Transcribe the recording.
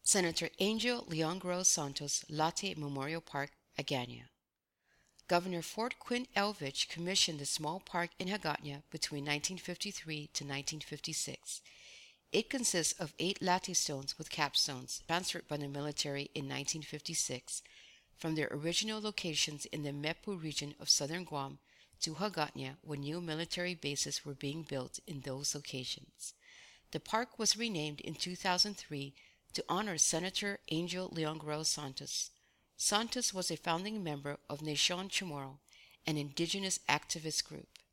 Senator Angel Leon Gross Santos Latte Memorial Park, Hagåtña. Governor Fort Quinn Elvich commissioned the small park in Hagåtña between 1953 to 1956. It consists of 8 latte stones with capstones transferred by the military in 1956 from their original locations in the Mepu region of southern Guam to Hagåtña when new military bases were being built in those locations. The park was renamed in 2003 to honor Senator Angel Leon Gross Santos. Santos was a founding member of Nation Chamorro, an indigenous activist group.